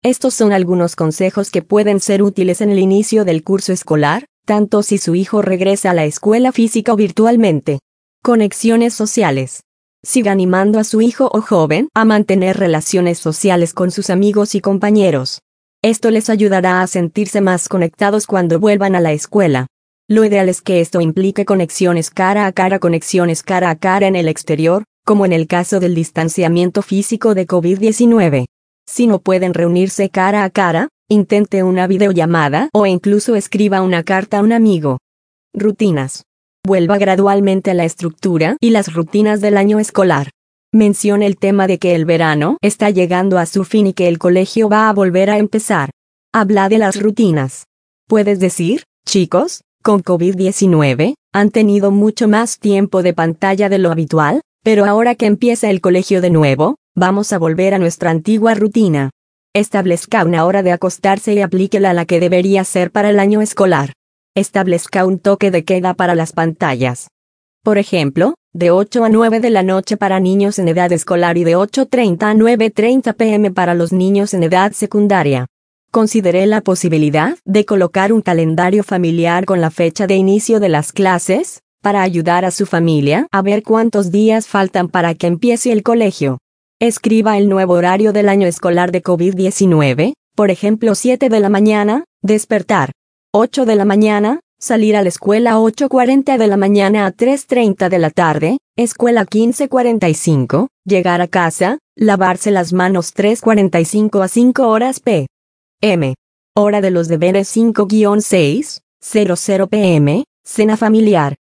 Estos son algunos consejos que pueden ser útiles en el inicio del curso escolar, tanto si su hijo regresa a la escuela física o virtualmente. Conexiones sociales. Siga animando a su hijo o joven a mantener relaciones sociales con sus amigos y compañeros. Esto les ayudará a sentirse más conectados cuando vuelvan a la escuela. Lo ideal es que esto implique conexiones cara a cara en el exterior, como en el caso del distanciamiento físico de COVID-19. Si no pueden reunirse cara a cara, intente una videollamada o incluso escriba una carta a un amigo. Rutinas. Vuelva gradualmente a la estructura y las rutinas del año escolar. Mencione el tema de que el verano está llegando a su fin y que el colegio va a volver a empezar. Habla de las rutinas. Puedes decir, chicos, con COVID-19, han tenido mucho más tiempo de pantalla de lo habitual, pero ahora que empieza el colegio de nuevo, vamos a volver a nuestra antigua rutina. Establezca una hora de acostarse y aplíquela a la que debería ser para el año escolar. Establezca un toque de queda para las pantallas. Por ejemplo, de 8 a 9 de la noche para niños en edad escolar y de 8:30 a 9:30 p.m. para los niños en edad secundaria. Consideré la posibilidad de colocar un calendario familiar con la fecha de inicio de las clases, para ayudar a su familia a ver cuántos días faltan para que empiece el colegio. Escriba el nuevo horario del año escolar de COVID-19, por ejemplo 7 de la mañana, despertar. 8 de la mañana, salir a la escuela 8:40 de la mañana a 3:30 de la tarde, escuela 15:45, llegar a casa, lavarse las manos 3:45 a 5 horas p.m. Hora de los deberes 5-6:00 p.m., cena familiar.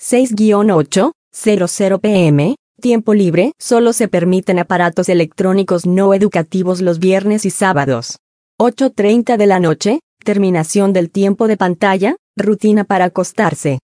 6-8:00 p.m., tiempo libre, solo se permiten aparatos electrónicos no educativos los viernes y sábados. 8:30 de la noche, terminación del tiempo de pantalla, rutina para acostarse.